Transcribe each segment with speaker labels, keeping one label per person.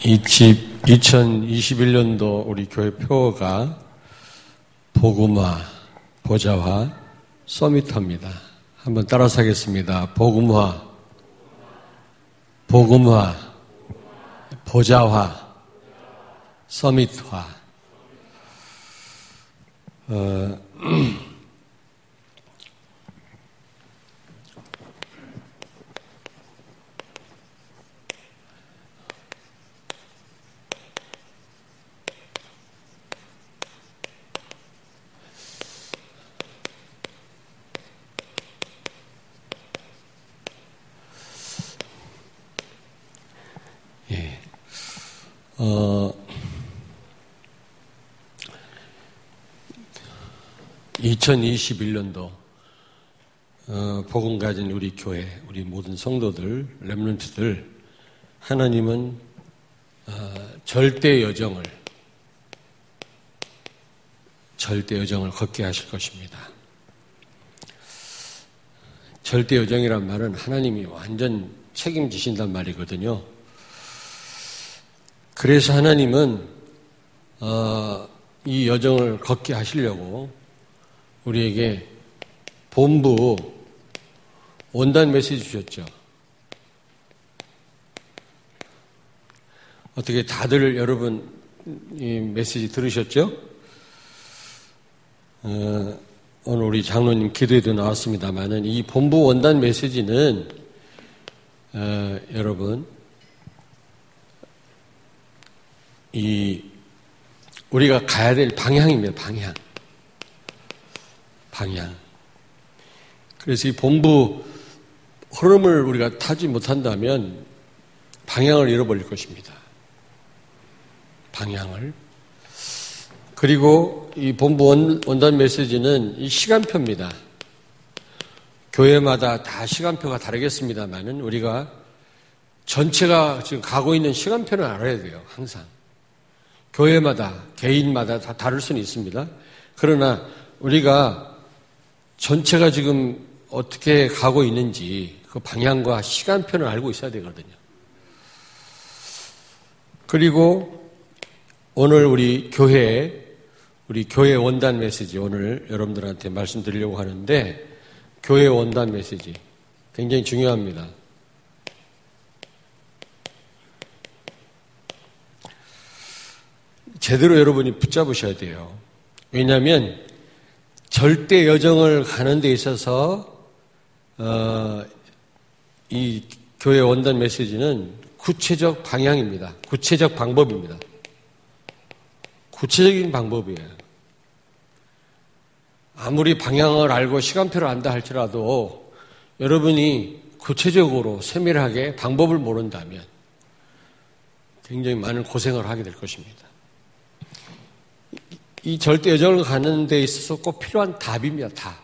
Speaker 1: 2021년도 우리 교회 표어가 복음화, 보좌화, 서밋화입니다. 한번 따라서 하겠습니다. 복음화, 복음화, 보좌화, 서밋화. 예. 2021년도 복음 가진 우리 교회, 우리 모든 성도들, 렘넌트들, 하나님은 절대 여정을 걷게 하실 것입니다. 절대 여정이란 말은 하나님이 완전 책임지신단 말이거든요. 그래서 하나님은 이 여정을 걷게 하시려고 우리에게 본부 원단 메시지 주셨죠. 어떻게 다들 여러분 이 메시지 들으셨죠? 오늘 우리 장로님 기도에도 나왔습니다만은 이 본부 원단 메시지는 여러분 우리가 가야 될 방향입니다. 방향. 그래서 이 본부 흐름을 우리가 타지 못한다면 방향을 잃어버릴 것입니다. 방향을. 그리고 이 본부 원단 메시지는 이 시간표입니다. 교회마다 다 시간표가 다르겠습니다만은 우리가 전체가 지금 가고 있는 시간표는 알아야 돼요. 항상. 교회마다, 개인마다 다 다를 수는 있습니다. 그러나 우리가 전체가 지금 어떻게 가고 있는지 그 방향과 시간표를 알고 있어야 되거든요. 그리고 오늘 우리 교회 원단 메시지 오늘 여러분들한테 말씀드리려고 하는데 교회 원단 메시지 굉장히 중요합니다. 제대로 여러분이 붙잡으셔야 돼요. 왜냐하면 절대 여정을 가는 데 있어서 이 교회 원단 메시지는 구체적 방향입니다. 구체적 방법입니다. 구체적인 방법이에요. 아무리 방향을 알고 시간표를 안다 할지라도 여러분이 구체적으로 세밀하게 방법을 모른다면 굉장히 많은 고생을 하게 될 것입니다. 이 절대 여정을 가는 데 있어서 꼭 필요한 답입니다. 답.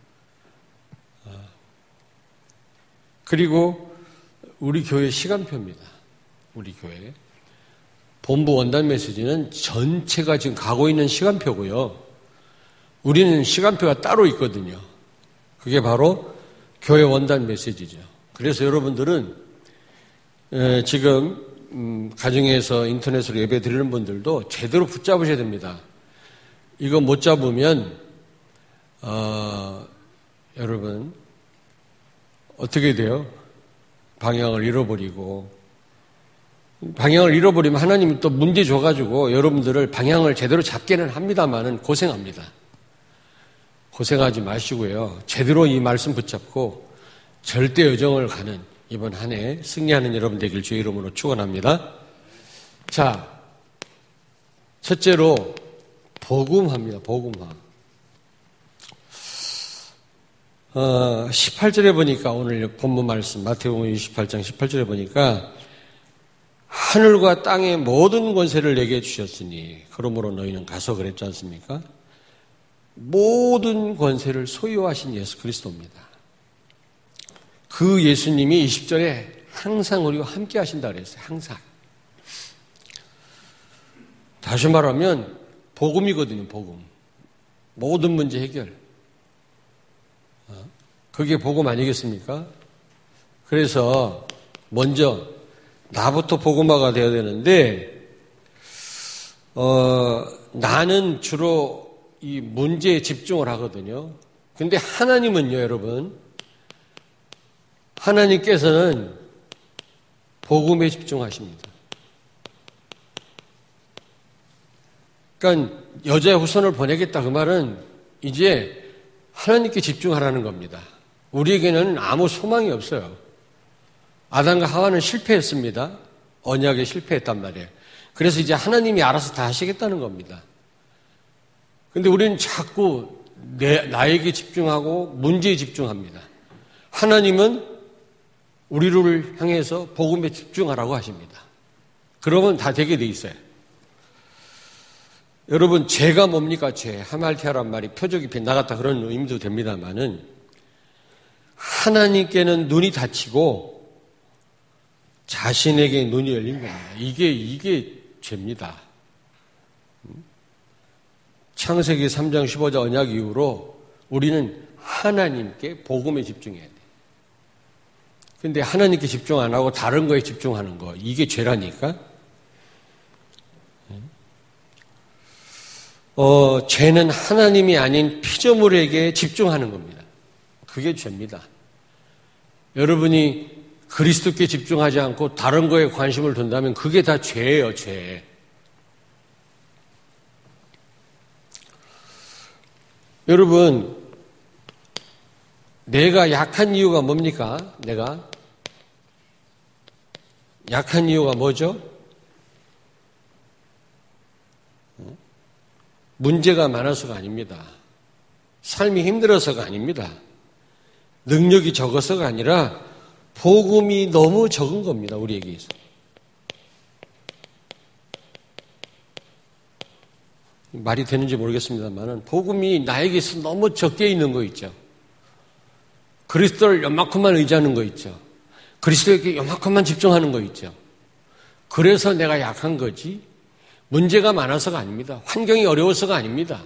Speaker 1: 그리고 우리 교회 시간표입니다. 우리 교회. 본부 원단 메시지는 전체가 지금 가고 있는 시간표고요. 우리는 시간표가 따로 있거든요. 그게 바로 교회 원단 메시지죠. 그래서 여러분들은 지금 가정에서 인터넷으로 예배 드리는 분들도 제대로 붙잡으셔야 됩니다. 이거 못 잡으면 여러분 어떻게 돼요? 방향을 잃어버리면 하나님이 또 문제 줘가지고 여러분들을 방향을 제대로 잡게는 합니다만은 고생합니다. 고생하지 마시고요. 제대로 이 말씀 붙잡고 절대 여정을 가는 이번 한 해 승리하는 여러분 되길 주의 이름으로 축원합니다. 자, 첫째로 복음화입니다. 복음화. 18절에 보니까 오늘 본문 말씀 마태복음 28장 18절에 보니까 하늘과 땅의 모든 권세를 내게 주셨으니 그러므로 너희는 가서 그랬지 않습니까? 모든 권세를 소유하신 예수 그리스도입니다. 그 예수님이 20절에 항상 우리와 함께 하신다 그랬어요. 항상. 다시 말하면 복음이거든요. 복음. 모든 문제 해결. 그게 복음 아니겠습니까? 그래서 먼저 나부터 복음화가 되어야 되는데, 나는 주로 이 문제에 집중을 하거든요. 근데 하나님은요, 여러분, 하나님께서는 복음에 집중하십니다. 그러니까 여자의 후손을 보내겠다 그 말은 이제 하나님께 집중하라는 겁니다. 우리에게는 아무 소망이 없어요. 아담과 하와는 실패했습니다. 언약에 실패했단 말이에요. 그래서 이제 하나님이 알아서 다 하시겠다는 겁니다. 근데 우리는 자꾸 나에게 집중하고 문제에 집중합니다. 하나님은 우리를 향해서 복음에 집중하라고 하십니다. 그러면 다 되게 돼 있어요. 여러분, 죄가 뭡니까? 죄. 하말티아란 말이 표적이 빗나갔다 그런 의미도 됩니다만은 하나님께는 눈이 닫히고 자신에게 눈이 열린 겁니다. 이게 죄입니다. 창세기 3장 15절 언약 이후로 우리는 하나님께 복음에 집중해야 돼요. 근데 하나님께 집중 안 하고 다른 거에 집중하는 거, 이게 죄라니까? 죄는 하나님이 아닌 피조물에게 집중하는 겁니다. 그게 죄입니다. 여러분이 그리스도께 집중하지 않고 다른 거에 관심을 둔다면 그게 다 죄예요, 죄. 여러분, 내가 약한 이유가 뭡니까? 내가 약한 이유가 뭐죠? 문제가 많아서가 아닙니다. 삶이 힘들어서가 아닙니다. 능력이 적어서가 아니라 복음이 너무 적은 겁니다. 우리에게 있어. 말이 되는지 모르겠습니다만 복음이 나에게 있어 너무 적게 있는 거 있죠. 그리스도를 요만큼만 의지하는 거 있죠. 그리스도에게 요만큼만 집중하는 거 있죠. 그래서 내가 약한 거지 문제가 많아서가 아닙니다. 환경이 어려워서가 아닙니다.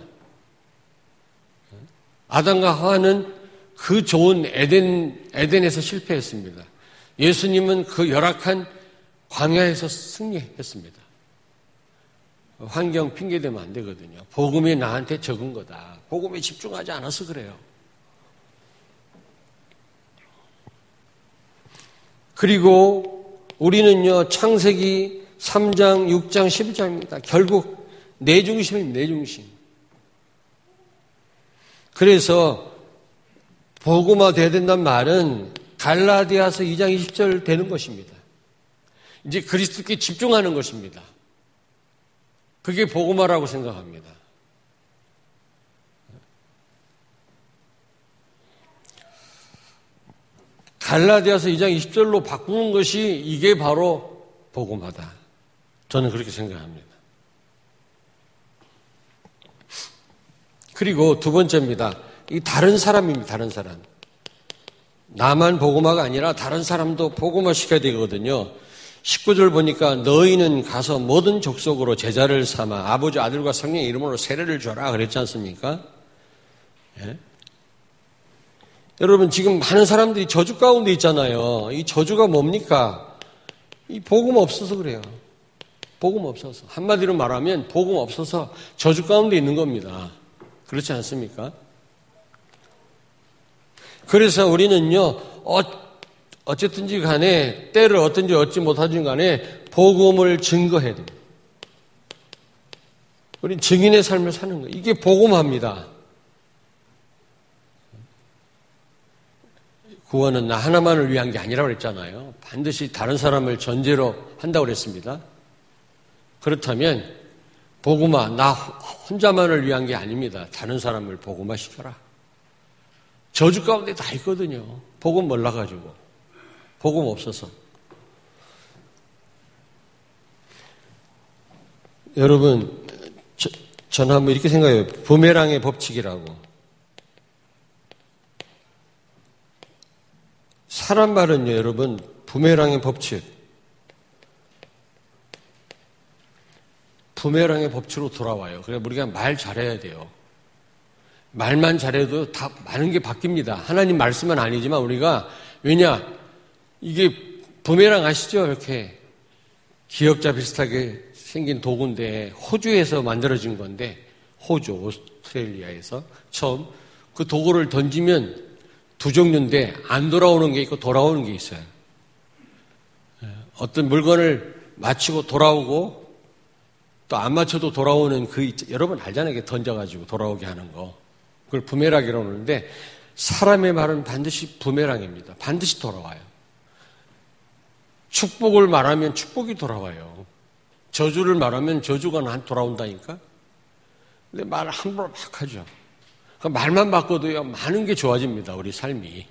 Speaker 1: 아담과 하와는 그 좋은 에덴에서 실패했습니다. 예수님은 그 열악한 광야에서 승리했습니다. 환경 핑계대면 안 되거든요. 복음이 나한테 적은 거다. 복음에 집중하지 않아서 그래요. 그리고 우리는요, 창세기 3장, 6장, 12장입니다. 결국 내 중심입니다. 내 중심. 그래서 복음화 돼야 된다는 말은 갈라디아서 2장 20절 되는 것입니다. 이제 그리스도께 집중하는 것입니다. 그게 복음화라고 생각합니다. 갈라디아서 2장 20절로 바꾸는 것이 이게 바로 복음화다. 저는 그렇게 생각합니다. 그리고 두 번째입니다. 이 다른 사람입니다. 다른 사람. 나만 복음화가 아니라 다른 사람도 복음화 시켜야 되거든요. 19절 보니까 너희는 가서 모든 족속으로 제자를 삼아 아버지 아들과 성령의 이름으로 세례를 줘라 그랬지 않습니까? 예? 여러분 지금 많은 사람들이 저주 가운데 있잖아요. 이 저주가 뭡니까? 이 복음 없어서 그래요. 복음 없어서. 한마디로 말하면 복음 없어서 저주 가운데 있는 겁니다. 그렇지 않습니까? 그래서 우리는요, 어쨌든지 간에 때를 어떤지 얻지 못하든 간에 복음을 증거해야 됩니다. 우리는 증인의 삶을 사는 거예요. 이게 복음화입니다. 구원은 나 하나만을 위한 게 아니라고 그랬잖아요. 반드시 다른 사람을 전제로 한다고 그랬습니다. 그렇다면 복음화, 나 혼자만을 위한 게 아닙니다. 다른 사람을 복음화 시켜라. 저주 가운데 다 있거든요. 복음 몰라가지고. 복음 없어서. 여러분, 저는 한번 이렇게 생각해요. 부메랑의 법칙이라고. 사람 말은요, 여러분, 부메랑의 법칙. 부메랑의 법칙으로 돌아와요. 그래서 우리가 말 잘해야 돼요. 말만 잘해도 다 많은 게 바뀝니다. 하나님 말씀은 아니지만 우리가, 왜냐, 이게 부메랑 아시죠? 이렇게 기역자 비슷하게 생긴 도구인데 호주에서 만들어진 건데 호주, 오스트레일리아에서 처음 그 도구를 던지면 두 종류인데 안 돌아오는 게 있고 돌아오는 게 있어요. 어떤 물건을 맞추고 돌아오고 또 안 맞춰도 돌아오는 여러분 알잖아요. 이게 던져가지고 돌아오게 하는 거. 그걸 부메랑이라고 하는데 사람의 말은 반드시 부메랑입니다. 반드시 돌아와요. 축복을 말하면 축복이 돌아와요. 저주를 말하면 저주가 돌아온다니까. 근데 말을 함부로 막 하죠. 그러니까 말만 바꿔도요 많은 게 좋아집니다. 우리 삶이.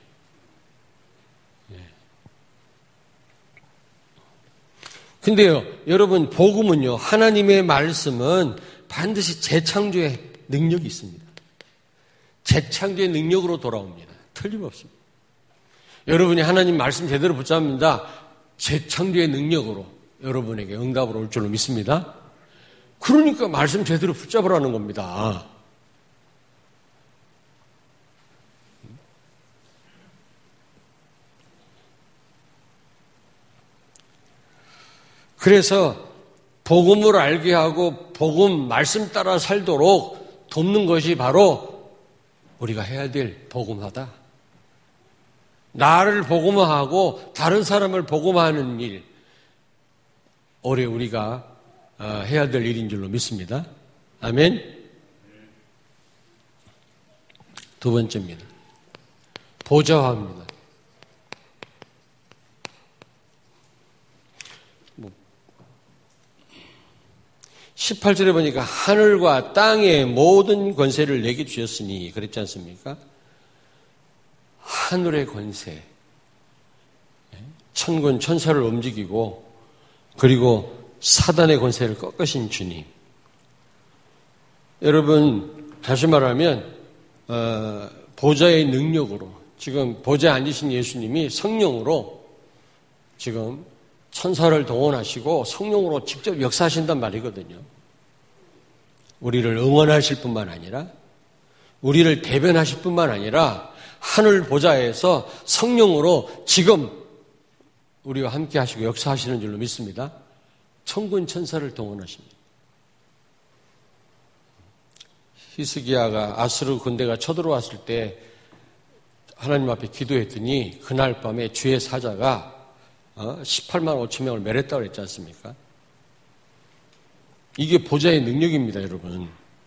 Speaker 1: 근데요, 여러분, 복음은요, 하나님의 말씀은 반드시 재창조의 능력이 있습니다. 재창조의 능력으로 돌아옵니다. 틀림없습니다. 여러분이 하나님 말씀 제대로 붙잡습니다. 재창조의 능력으로 여러분에게 응답으로 올 줄로 믿습니다. 그러니까 말씀 제대로 붙잡으라는 겁니다. 그래서 복음을 알게 하고 복음 말씀 따라 살도록 돕는 것이 바로 우리가 해야 될 복음화다. 나를 복음화하고 다른 사람을 복음화하는 일, 올해 우리가 해야 될 일인 줄로 믿습니다. 아멘. 두 번째입니다. 보좌화입니다. 18절에 보니까 하늘과 땅의 모든 권세를 내게 주셨으니 그랬지 않습니까? 하늘의 권세, 천군 천사를 움직이고 그리고 사단의 권세를 꺾으신 주님. 여러분 다시 말하면 보좌의 능력으로 지금 보좌에 앉으신 예수님이 성령으로 지금 천사를 동원하시고 성령으로 직접 역사하신단 말이거든요. 우리를 응원하실 뿐만 아니라 우리를 대변하실 뿐만 아니라 하늘 보좌에서 성령으로 지금 우리와 함께 하시고 역사하시는 줄로 믿습니다. 천군 천사를 동원하십니다. 히스기야가 아수르 군대가 쳐들어왔을 때 하나님 앞에 기도했더니 그날 밤에 주의 사자가 18만 5천 명을 멸했다고 그랬지 않습니까? 이게 보좌의 능력입니다, 여러분.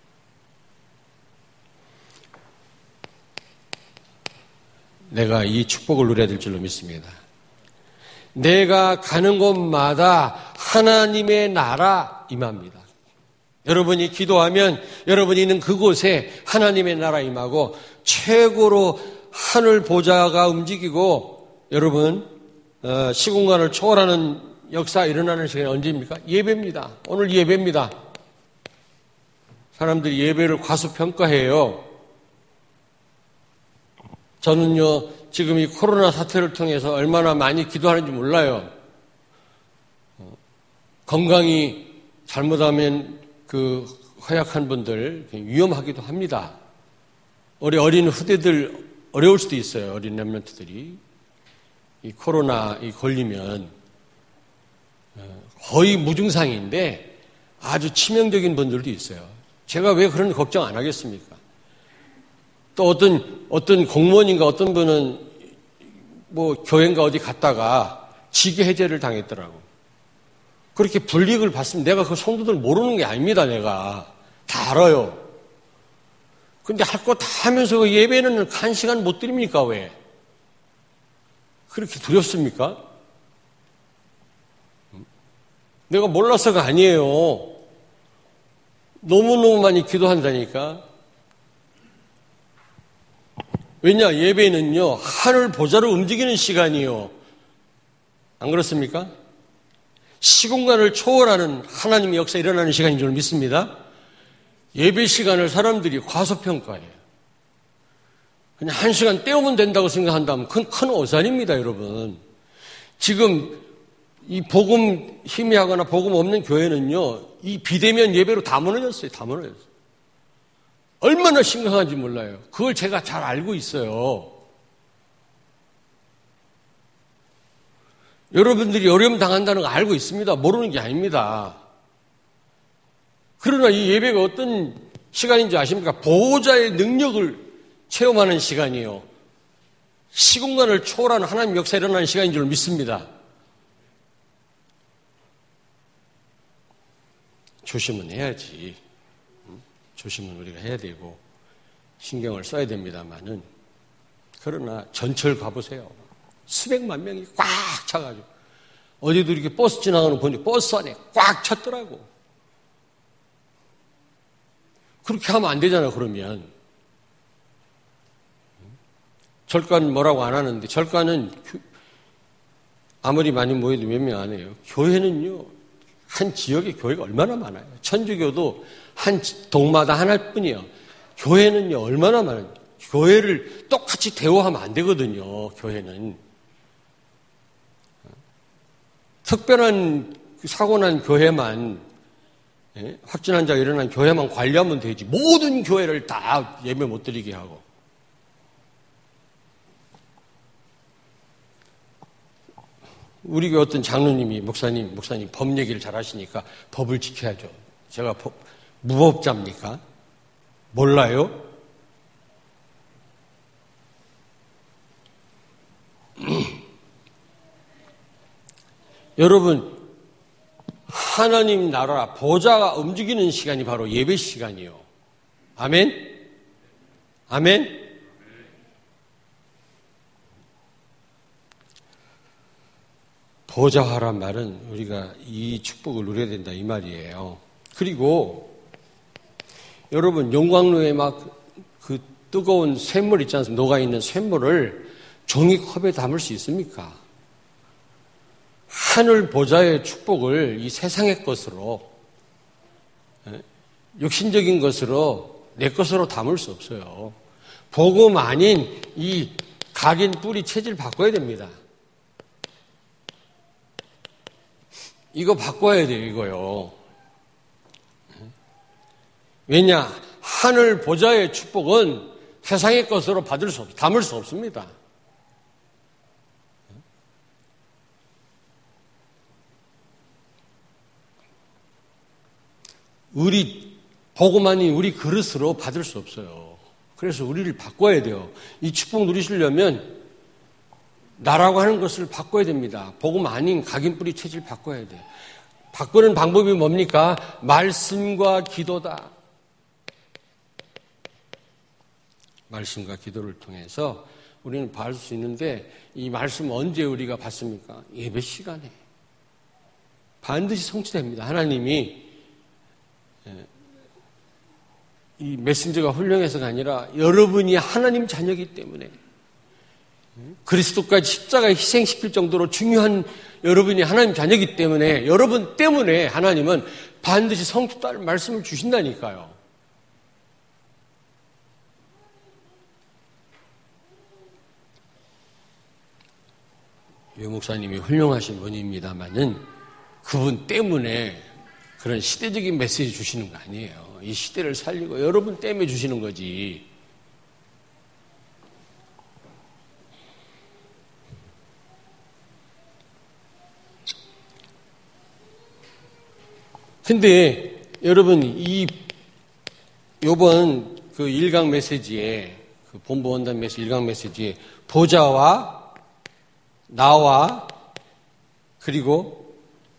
Speaker 1: 내가 이 축복을 누려야 될 줄로 믿습니다. 내가 가는 곳마다 하나님의 나라 임합니다. 여러분이 기도하면 여러분이 있는 그곳에 하나님의 나라 임하고 최고로 하늘 보좌가 움직이고 여러분 시공간을 초월하는 역사 일어나는 시간이 언제입니까? 예배입니다. 오늘 예배입니다. 사람들이 예배를 과소평가해요. 저는요, 지금 이 코로나 사태를 통해서 얼마나 많이 기도하는지 몰라요. 건강이 잘못하면 그 허약한 분들 위험하기도 합니다. 우리 어린 후대들 어려울 수도 있어요. 어린 렘넌트들이. 이 코로나 걸리면 거의 무증상인데 아주 치명적인 분들도 있어요. 제가 왜 그런 걱정 안 하겠습니까? 또 어떤 공무원인가 어떤 분은 뭐 교회인가 어디 갔다가 직위 해제를 당했더라고. 그렇게 불이익을 받으면 내가 그 성도들 모르는 게 아닙니다. 내가 다 알아요. 근데 할 거 다 하면서 그 예배는 한 시간 못 드립니까? 왜? 그렇게 두렵습니까? 내가 몰라서가 아니에요. 너무너무 많이 기도한다니까. 왜냐? 예배는요, 하늘 보좌를 움직이는 시간이요. 안 그렇습니까? 시공간을 초월하는 하나님의 역사 일어나는 시간인 줄 믿습니다. 예배 시간을 사람들이 과소평가해요. 그냥 한 시간 때우면 된다고 생각한다면 그건 큰 오산입니다, 여러분. 지금 이 복음 희미하거나 복음 없는 교회는요, 이 비대면 예배로 다 무너졌어요. 다 무너졌어요. 얼마나 심각한지 몰라요. 그걸 제가 잘 알고 있어요. 여러분들이 어려움 당한다는 거 알고 있습니다. 모르는 게 아닙니다. 그러나 이 예배가 어떤 시간인지 아십니까? 보호자의 능력을 체험하는 시간이에요. 시공간을 초월하는 하나님 역사 일어나는 시간인 줄 믿습니다. 조심은 해야지. 조심은 우리가 해야 되고 신경을 써야 됩니다만은, 그러나 전철 가보세요. 수백만 명이 꽉 차가지고 어제도 이렇게 버스 지나가는 거 보니 버스 안에 꽉 찼더라고. 그렇게 하면 안 되잖아. 그러면 절간 뭐라고 안 하는데, 절간은 아무리 많이 모여도 몇 명 안 해요. 교회는요, 한 지역에 교회가 얼마나 많아요. 천주교도 한 동마다 하나뿐이에요. 교회는요 얼마나 많아요. 교회를 똑같이 대우하면 안 되거든요. 교회는 특별한 사고 난 교회만, 확진 환자가 일어난 교회만 관리하면 되지, 모든 교회를 다 예배 못 드리게 하고. 우리 교회 어떤 장로님이 목사님 법 얘기를 잘 하시니까 법을 지켜야죠. 제가 무법자입니까? 몰라요? 여러분, 하나님 나라 보좌가 움직이는 시간이 바로 예배 시간이에요. 아멘? 아멘? 보좌화란 말은 우리가 이 축복을 누려야 된다 이 말이에요. 그리고 여러분, 용광로에 막 그 뜨거운 샘물 있지 않습니까? 녹아있는 샘물을 종이컵에 담을 수 있습니까? 하늘 보좌의 축복을 이 세상의 것으로, 육신적인 것으로, 내 것으로 담을 수 없어요. 복음 아닌 이 각인 뿌리 체질 바꿔야 됩니다. 이거 바꿔야 돼요, 이거요. 왜냐? 하늘 보좌의 축복은 세상의 것으로 받을 수 없어요. 담을 수 없습니다. 우리 복음 아닌 우리 그릇으로 받을 수 없어요. 그래서 우리를 바꿔야 돼요. 이 축복 누리시려면 나라고 하는 것을 바꿔야 됩니다. 복음 아닌 각인뿌리 체질 바꿔야 돼요. 바꾸는 방법이 뭡니까? 말씀과 기도다. 말씀과 기도를 통해서 우리는 받을 수 있는데, 이 말씀 언제 우리가 받습니까? 예배 시간에. 반드시 성취됩니다. 하나님이 이 메신저가 훌륭해서가 아니라 여러분이 하나님 자녀이기 때문에, 그리스도까지 십자가에 희생시킬 정도로 중요한 여러분이 하나님 자녀이기 때문에, 여러분 때문에 하나님은 반드시 성취할 말씀을 주신다니까요. 유 목사님이 훌륭하신 분입니다만은 그분 때문에 그런 시대적인 메시지 주시는 거 아니에요. 이 시대를 살리고 여러분 때문에 주시는 거지. 근데 여러분, 요번 그 1강 메시지에, 그 본부 원단 메시지 1강 메시지에 보좌와 나와 그리고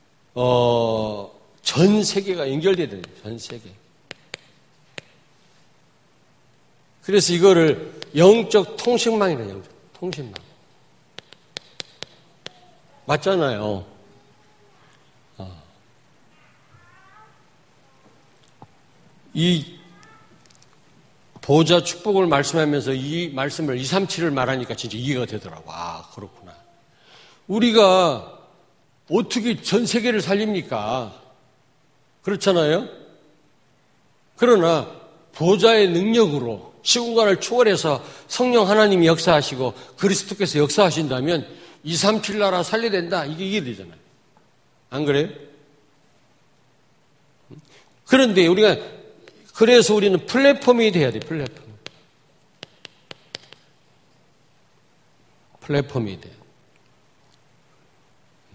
Speaker 1: 전 세계가 연결돼야 돼요. 전 세계. 그래서 이거를 영적 통신망이라는, 영적 통신망. 맞잖아요. 이 보좌 축복을 말씀하면서 이 말씀을 237을 말하니까 진짜 이해가 되더라고. 아, 그렇구나. 우리가 어떻게 전 세계를 살립니까? 그렇잖아요? 그러나 보좌의 능력으로 시공간을 초월해서 성령 하나님이 역사하시고 그리스도께서 역사하신다면 237 나라 살려야 된다. 이게 이해되잖아요. 안 그래요? 그런데 그래서 우리는 플랫폼이 돼야 돼. 플랫폼이 돼.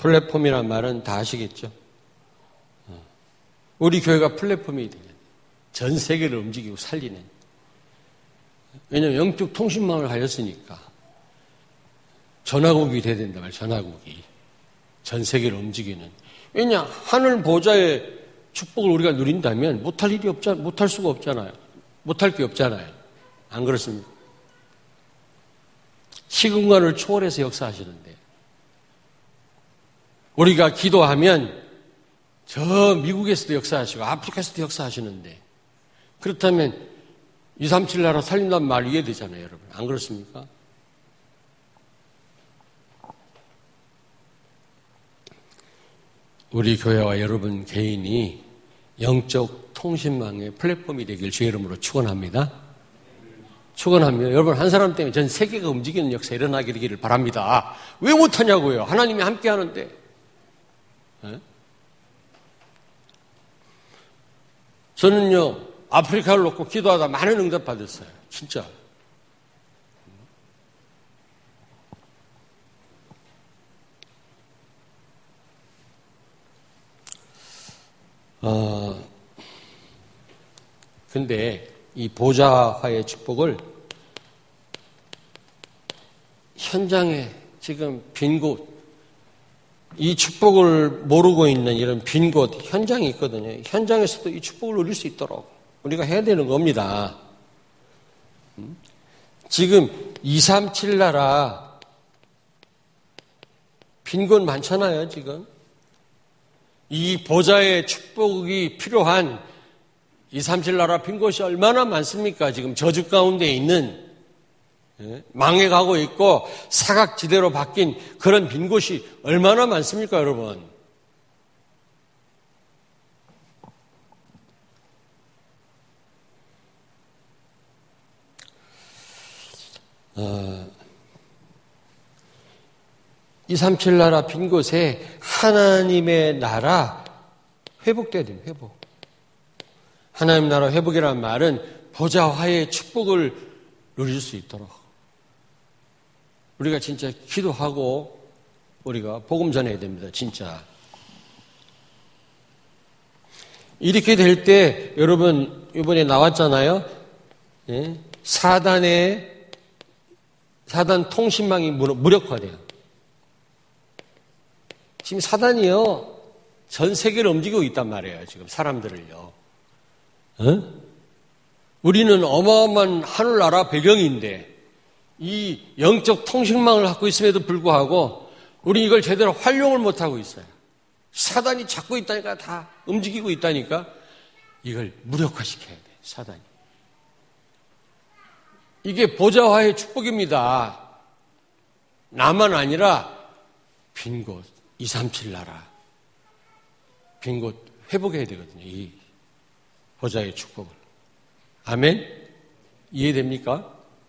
Speaker 1: 플랫폼이란 말은 다 아시겠죠? 우리 교회가 플랫폼이 되는, 전 세계를 움직이고 살리는. 왜냐하면 영적 통신망을 하였으니까 전화국이 돼야 된다 말이에요. 전화국이 전 세계를 움직이는. 왜냐, 하늘 보좌의 축복을 우리가 누린다면 못할 수가 없잖아요. 못할 게 없잖아요. 안 그렇습니까? 시공간을 초월해서 역사하시는데, 우리가 기도하면 저 미국에서도 역사하시고 아프리카에서도 역사하시는데, 그렇다면 237 나라 살린다는 말 이해되잖아요, 여러분. 안 그렇습니까? 우리 교회와 여러분 개인이 영적 통신망의 플랫폼이 되길 주의 이름으로 축원합니다. 축원합니다. 여러분, 한 사람 때문에 전 세계가 움직이는 역사 일어나게 되기를 바랍니다. 왜 못하냐고요? 하나님이 함께 하는데. 저는요, 아프리카를 놓고 기도하다 많은 응답 받았어요. 진짜. 근데 이 보좌화의 축복을 현장에 지금 빈 곳, 이 축복을 모르고 있는 이런 빈 곳, 현장이 있거든요. 현장에서도 이 축복을 누릴 수 있도록 우리가 해야 되는 겁니다. 지금 237 나라 빈 곳 많잖아요, 지금. 이 보좌의 축복이 필요한 237 나라 빈 곳이 얼마나 많습니까? 지금 저주 가운데 있는, 망해가고 있고 사각지대로 바뀐 그런 빈 곳이 얼마나 많습니까, 여러분? 어, 237 나라 빈 곳에 하나님의 나라 회복돼야 됩니다. 회복. 하나님 나라 회복이라는 말은 보좌화의 축복을 누릴 수 있도록 우리가 진짜 기도하고 우리가 복음 전해야 됩니다. 진짜. 이렇게 될 때 여러분 이번에 나왔잖아요. 예? 사단 통신망이 무력화돼요. 지금 사단이요, 전 세계를 움직이고 있단 말이에요. 지금 사람들을요. 우리는 어마어마한 하늘나라 배경인데 이 영적 통신망을 갖고 있음에도 불구하고 우리 이걸 제대로 활용을 못하고 있어요. 사단이 잡고 있다니까, 다 움직이고 있다니까. 이걸 무력화시켜야 돼, 사단이. 이게 보좌화의 축복입니다. 나만 아니라 빈 곳, 237 나라 빈 곳 회복해야 되거든요. 이 보좌의 축복을. 아멘? 이해됩니까?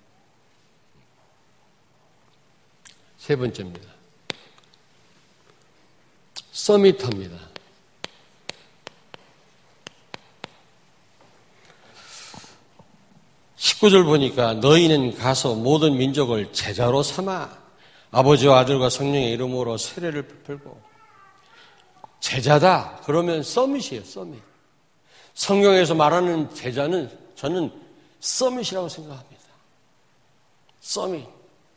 Speaker 1: 세 번째입니다. 서밋입니다. 19절 보니까 너희는 가서 모든 민족을 제자로 삼아 아버지와 아들과 성령의 이름으로 세례를 베풀고. 제자다 그러면 서밋이에요. 서밋. 성경에서 말하는 제자는 저는 서밋이라고 생각합니다. 서밋.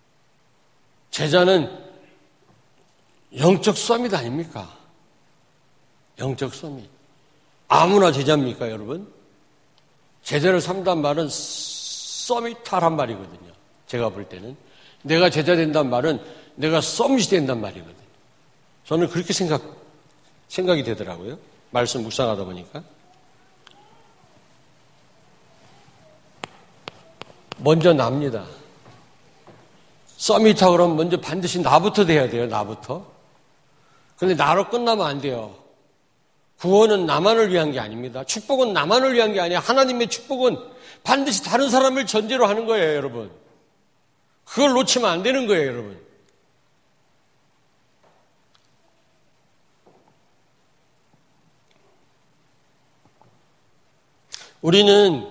Speaker 1: 제자는 영적 서밋 아닙니까? 영적 서밋. 아무나 제자입니까, 여러분? 제자를 삼단 말은 서밋하란 말이거든요. 제가 볼 때는. 내가 제자 된단 말은 내가 서밋이 된단 말이거든요. 저는 그렇게 생각이 되더라고요. 말씀 묵상하다 보니까. 먼저 납니다. 서밋하고 그러면 먼저 반드시 나부터 돼야 돼요. 나부터. 근데 나로 끝나면 안 돼요. 구원은 나만을 위한 게 아닙니다. 축복은 나만을 위한 게 아니야. 하나님의 축복은 반드시 다른 사람을 전제로 하는 거예요, 여러분. 그걸 놓치면 안 되는 거예요, 여러분. 우리는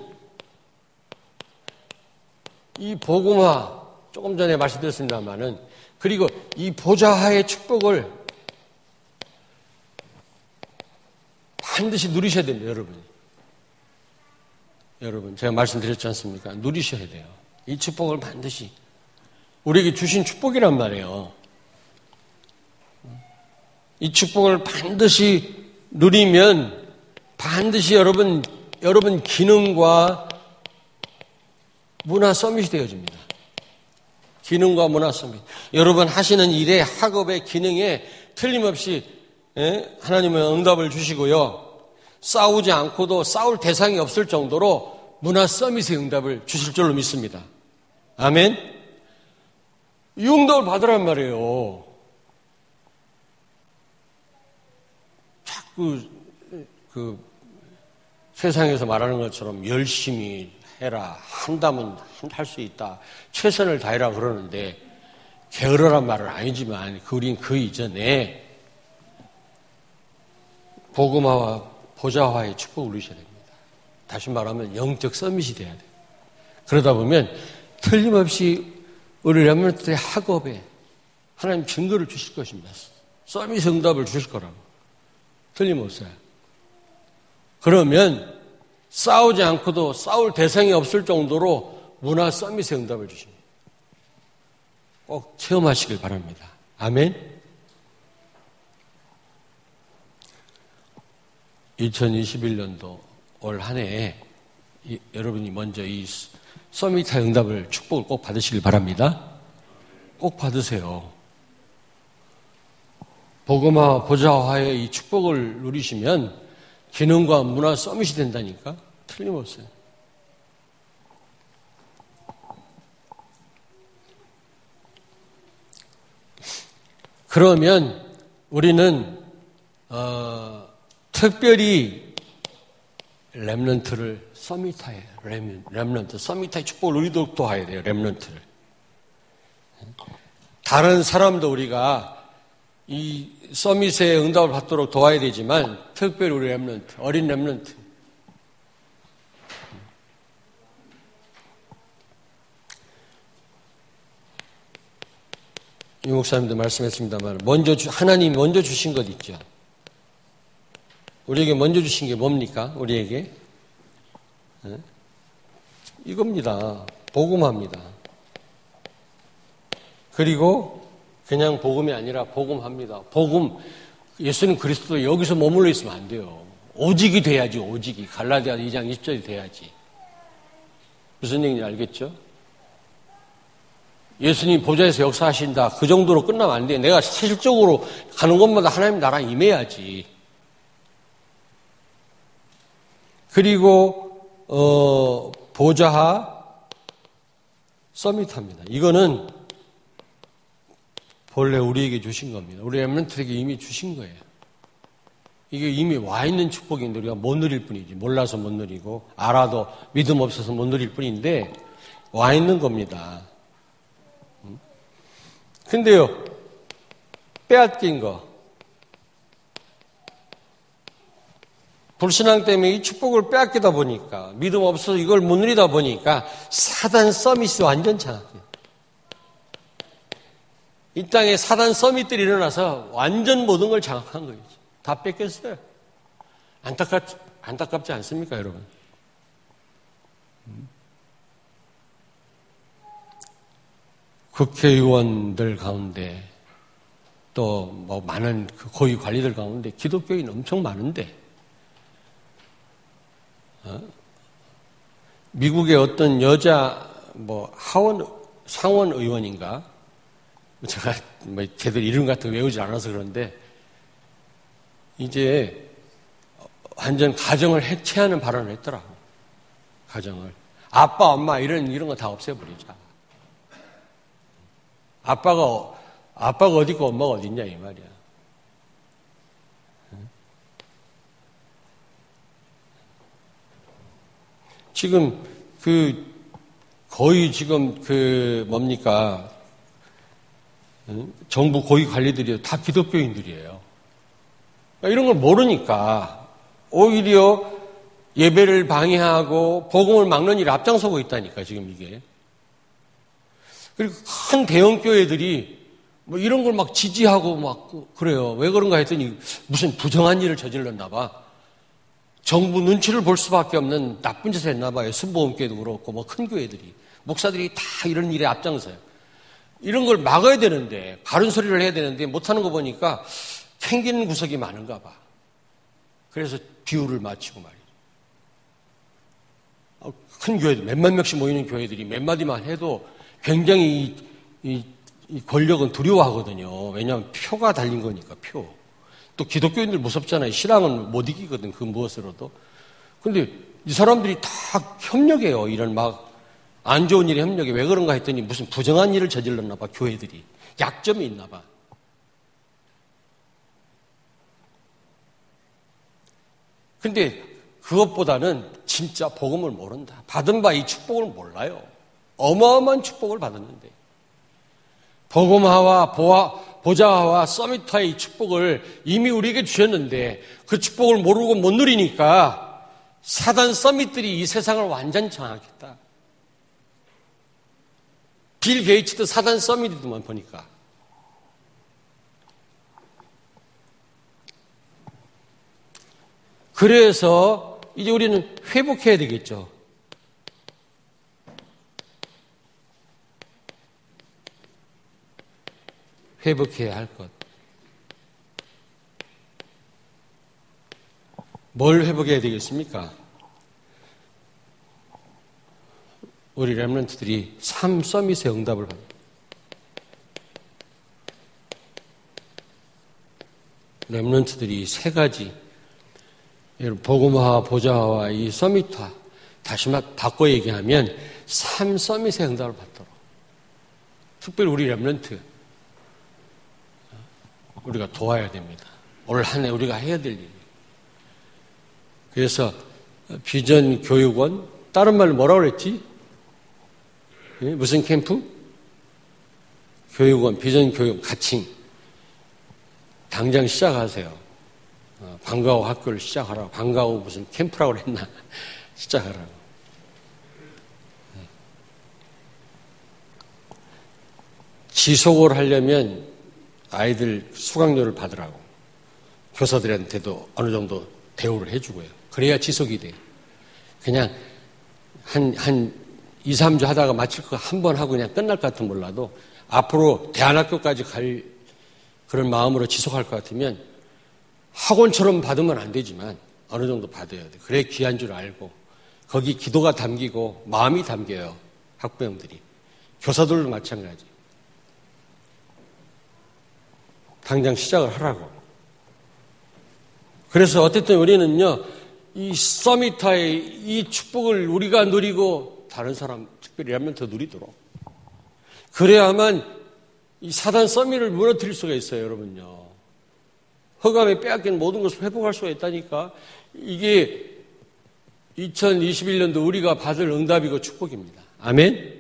Speaker 1: 이 복음화, 조금 전에 말씀드렸습니다만은, 그리고 이 보좌하의 축복을 반드시 누리셔야 됩니다, 여러분. 여러분, 제가 말씀드렸지 않습니까? 누리셔야 돼요. 이 축복을 반드시. 우리에게 주신 축복이란 말이에요. 이 축복을 반드시 누리면 반드시 여러분 기능과 문화 서밋이 되어집니다. 기능과 문화 서밋. 여러분 하시는 일의 학업의 기능에 틀림없이 하나님은 응답을 주시고요. 싸우지 않고도 싸울 대상이 없을 정도로 문화 서밋의 응답을 주실 줄로 믿습니다. 아멘? 이 응답을 받으란 말이에요. 자꾸 세상에서 말하는 것처럼 열심히 해라. 한다면 할 수 있다. 최선을 다해라 그러는데 게으르란 말은 아니지만 우린 그 이전에 복음화와 보좌화의 축복을 누리셔야 됩니다. 다시 말하면 영적 서밋이 돼야 돼요. 그러다 보면 틀림없이 우리 렘넌트의 학업에 하나님 증거를 주실 것입니다. 서밋 응답을 주실 거라고. 틀림없어요. 그러면 싸우지 않고도 싸울 대상이 없을 정도로 문화 서밋의 응답을 주십니다. 꼭 체험하시길 바랍니다. 아멘. 2021년도 올 한 해에 여러분이 먼저 이 서밋의 응답을 축복을 꼭 받으시길 바랍니다. 꼭 받으세요. 복음화, 보좌화의 이 축복을 누리시면 기능과 문화 서밋이 된다니까? 틀림없어요. 그러면 우리는 특별히 렘넌트를 서밋하에 렘넌트 서밋하의 축복을 누리도록 도와야 돼요. 렘넌트를. 다른 사람도 우리가 이 서밋의 응답을 받도록 도와야 되지만 특별히 우리 렘넌트, 어린 렘넌트. 이 목사님도 말씀했습니다만 하나님이 먼저 주신 것 있죠. 우리에게 먼저 주신 게 뭡니까? 우리에게 이겁니다. 복음합니다. 그리고 그냥 복음이 아니라 복음합니다. 복음, 예수님 그리스도 여기서 머물러 있으면 안 돼요. 오직이 돼야지, 오직이. 갈라디아 2장 20절이 돼야지. 무슨 얘기인지 알겠죠? 예수님 보좌에서 역사하신다. 그 정도로 끝나면 안 돼. 내가 실질적으로 가는 곳마다 하나님 나라 임해야지. 그리고 보좌하 서밋합니다. 이거는 본래 우리에게 주신 겁니다. 우리 렘넌트에게 이미 주신 거예요. 이게 이미 와 있는 축복인데 우리가 못 누릴 뿐이지. 몰라서 못 누리고 알아도 믿음 없어서 못 누릴 뿐인데 와 있는 겁니다. 근데요, 빼앗긴 거. 불신앙 때문에 이 축복을 빼앗기다 보니까, 믿음 없어서 이걸 못 누리다 보니까 사단 서밋이 완전 장악해요. 이 땅에 사단 서밋들이 일어나서 완전 모든 걸 장악한 거예요. 다 뺏겼어요. 안타깝지 않습니까, 여러분? 국회의원들 가운데 또 뭐 많은 고위 관리들 가운데 기독교인 엄청 많은데 미국의 어떤 여자 상원 의원인가 제가 제대로 이름 같은 거 외우지 않아서 그런데 이제 완전 가정을 해체하는 발언을 했더라고. 가정을 아빠 엄마 이런 거 다 없애버리자. 아빠가 어디 있고 엄마가 어디 있냐 이 말이야. 지금 거의 지금 정부 고위 관리들이 다 기독교인들이에요. 이런 걸 모르니까 오히려 예배를 방해하고 복음을 막는 일에 앞장서고 있다니까 지금 이게. 그리고 큰 대형 교회들이 이런 걸 막 지지하고 막 그래요. 왜 그런가 했더니 무슨 부정한 일을 저질렀나 봐. 정부 눈치를 볼 수밖에 없는 나쁜 짓을 했나 봐요. 순복음교회도 그렇고 뭐 큰 교회들이. 목사들이 다 이런 일에 앞장서요. 이런 걸 막아야 되는데, 바른 소리를 해야 되는데 못하는 거 보니까 캥기는 구석이 많은가 봐. 그래서 비유를 맞추고 말이죠. 큰 교회들, 몇만 명씩 모이는 교회들이 몇 마디만 해도 굉장히 이 권력은 두려워하거든요. 왜냐하면 표가 달린 거니까, 표. 또 기독교인들 무섭잖아요. 신앙은 못 이기거든, 그 무엇으로도. 근데 이 사람들이 다 협력해요. 이런 막 안 좋은 일에 협력해. 왜 그런가 했더니 무슨 부정한 일을 저질렀나 봐, 교회들이. 약점이 있나 봐. 근데 그것보다는 진짜 복음을 모른다. 받은 바 이 축복을 몰라요. 어마어마한 축복을 받았는데. 복음화와 보좌화와 서밋화의 이 축복을 이미 우리에게 주셨는데 그 축복을 모르고 못 누리니까 사단 서밋들이 이 세상을 완전 장악했다. 빌 게이츠도 사단 서밋이더만 보니까. 그래서 이제 우리는 회복해야 되겠죠. 회복해야 할 것. 뭘 회복해야 되겠습니까? 우리 렘넌트들이 3서밋의 응답을 받습니다. 렘넌트들이 세 가지, 복음화, 보좌화, 이 서밋화, 다시 바꿔 얘기하면 3서밋의 응답을 받도록. 특별히 우리 렘넌트, 우리가 도와야 됩니다. 올 한 해 우리가 해야 될 일. 그래서 비전 교육원, 다른 말로 뭐라고 그랬지? 무슨 캠프? 교육원, 비전 교육, 가칭. 당장 시작하세요. 방과후 학교를 시작하라고. 방과후 무슨 캠프라고 그랬나? 시작하라고. 지속을 하려면 아이들 수강료를 받으라고. 교사들한테도 어느 정도 대우를 해주고요. 그래야 지속이 돼요. 그냥 한 2, 3주 하다가 마칠 거 한 번 하고 그냥 끝날 것 같으면 몰라도 앞으로 대안학교까지 갈 그런 마음으로 지속할 것 같으면 학원처럼 받으면 안 되지만 어느 정도 받아야 돼. 그래 귀한 줄 알고 거기 기도가 담기고 마음이 담겨요. 학부형들이. 교사들도 마찬가지. 당장 시작을 하라고. 그래서 어쨌든 우리는요, 이 서밋화의 이 축복을 우리가 누리고 다른 사람, 특별히 하면 더 누리도록. 그래야만 이 사단 서밋을 무너뜨릴 수가 있어요, 여러분요. 허감에 빼앗긴 모든 것을 회복할 수가 있다니까. 이게 2021년도 우리가 받을 응답이고 축복입니다. 아멘?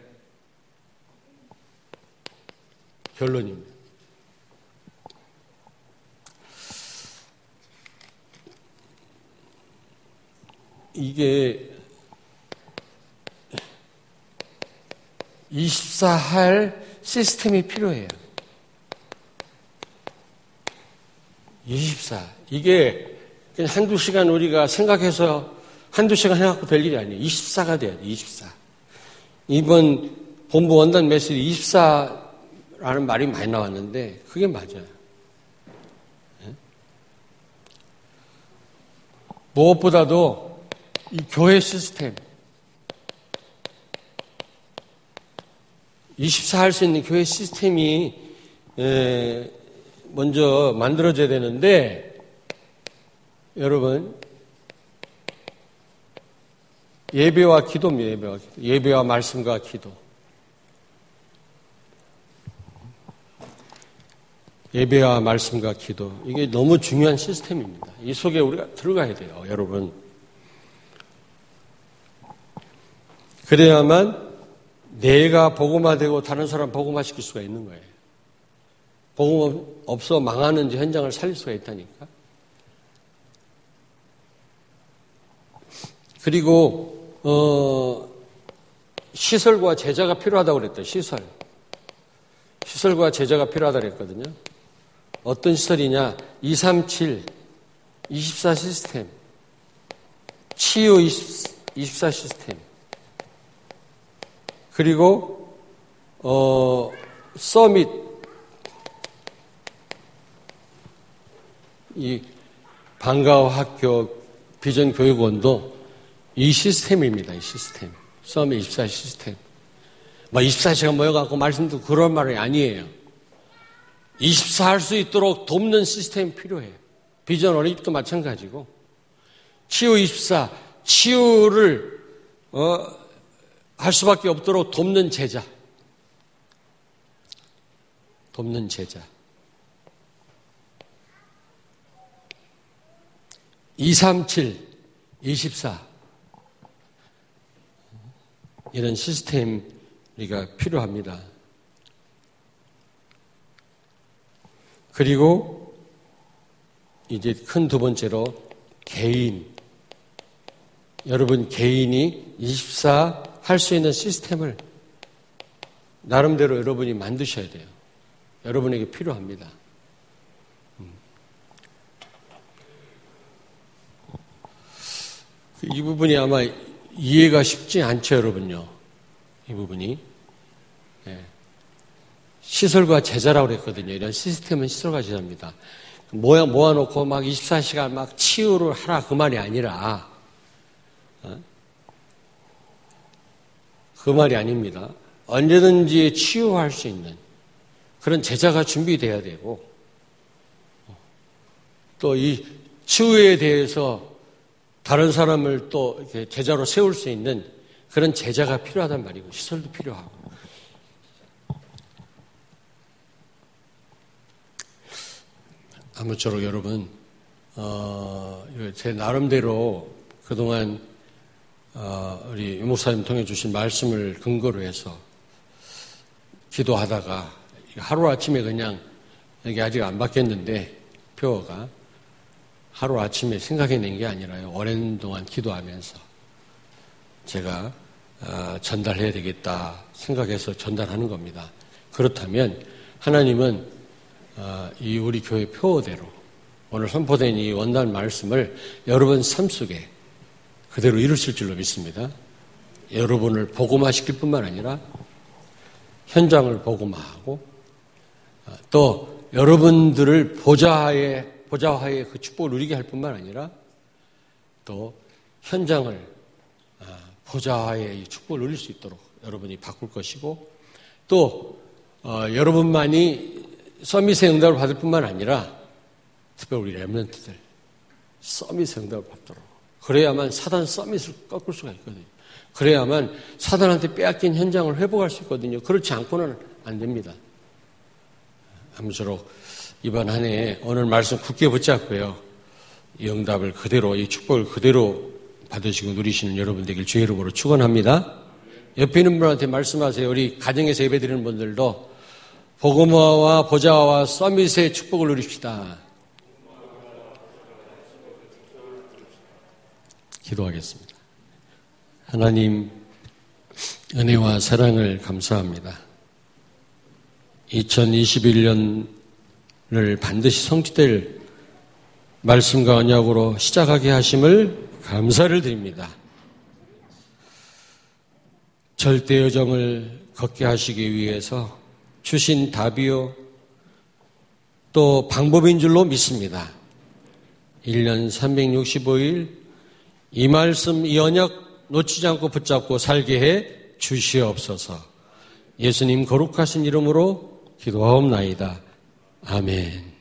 Speaker 1: 결론입니다. 이게 24할 시스템이 필요해요. 24. 이게 그냥 한두 시간 우리가 생각해서 한두 시간 해갖고 될 일이 아니에요. 24가 돼야 돼, 24. 이번 본부 원단 메시지 24라는 말이 많이 나왔는데 그게 맞아요. 무엇보다도 이 교회 시스템, 24 할 수 있는 교회 시스템이 먼저 만들어져야 되는데, 여러분, 예배와 기도입니다. 예배와 말씀과 기도. 예배와 말씀과 기도. 이게 너무 중요한 시스템입니다. 이 속에 우리가 들어가야 돼요, 여러분. 그래야만 내가 복음화되고 다른 사람 복음화시킬 수가 있는 거예요. 복음 없어 망하는 현장을 살릴 수가 있다니까. 그리고 시설과 제자가 필요하다고 그랬대요. 시설과 제자가 필요하다고 그랬거든요. 어떤 시설이냐? 237, 24 시스템. 치유 24 시스템, 그리고 서밋, 이 방과후 학교 비전 교육원도 이 시스템입니다. 이 시스템. 서밋 24 시스템. 24시간 모여갖고 말씀도 그런 말이 아니에요. 24 할 수 있도록 돕는 시스템이 필요해요. 비전 어린이집도 마찬가지고. 치유 24, 치유를 할 수밖에 없도록 돕는 제자. 돕는 제자. 237, 24. 이런 시스템 우리가 필요합니다. 그리고 이제 큰 두 번째로 개인. 여러분 개인이 24 할 수 있는 시스템을 나름대로 여러분이 만드셔야 돼요. 여러분에게 필요합니다. 이 부분이 아마 이해가 쉽지 않죠, 여러분요. 이 부분이. 시설과 제자라고 그랬거든요. 이런 시스템은 시설과 제자입니다. 모아놓고 막 24시간 막 치유를 하라 그 말이 아니라, 그 말이 아닙니다. 언제든지 치유할 수 있는 그런 제자가 준비돼야 되고, 또 이 치유에 대해서 다른 사람을 또 이렇게 제자로 세울 수 있는 그런 제자가 필요하단 말이고, 시설도 필요하고. 아무쪼록 여러분, 제 나름대로 그동안 우리 유목사님 통해 주신 말씀을 근거로 해서 기도하다가 하루아침에 그냥 여기 아직 안 바뀌었는데 표어가 하루아침에 생각해낸 게 아니라요. 오랜 동안 기도하면서 제가 전달해야 되겠다 생각해서 전달하는 겁니다. 그렇다면 하나님은 이 우리 교회 표어대로 오늘 선포된 이 원단 말씀을 여러분 삶 속에 그대로 이루실 줄로 믿습니다. 여러분을 복음화시킬 뿐만 아니라 현장을 복음화하고 또 여러분들을 보좌하에 그 축복을 누리게 할 뿐만 아니라 또 현장을 보좌하에 이 축복을 누릴 수 있도록 여러분이 바꿀 것이고 또 여러분만이 서밋의 응답을 받을 뿐만 아니라 특별히 우리 렘넌트들 서밋의 응답을 받도록 그래야만 사단 서밋을 꺾을 수가 있거든요. 그래야만 사단한테 빼앗긴 현장을 회복할 수 있거든요. 그렇지 않고는 안 됩니다. 아무쪼록 이번 한 해에 오늘 말씀 굳게 붙잡고요. 이 응답을 그대로, 이 축복을 그대로 받으시고 누리시는 여러분 되길 주의 이름으로 축원합니다. 옆에 있는 분한테 말씀하세요. 우리 가정에서 예배드리는 분들도 복음화와 보좌와 서밋의 축복을 누립시다. 기도하겠습니다. 하나님 은혜와 사랑을 감사합니다. 2021년을 반드시 성취될 말씀과 언약으로 시작하게 하심을 감사를 드립니다. 절대 여정을 걷게 하시기 위해서 주신 답이요 또 방법인 줄로 믿습니다. 1년 365일 이 말씀 이 언약 놓치지 않고 붙잡고 살게 해 주시옵소서. 예수님 거룩하신 이름으로 기도하옵나이다. 아멘.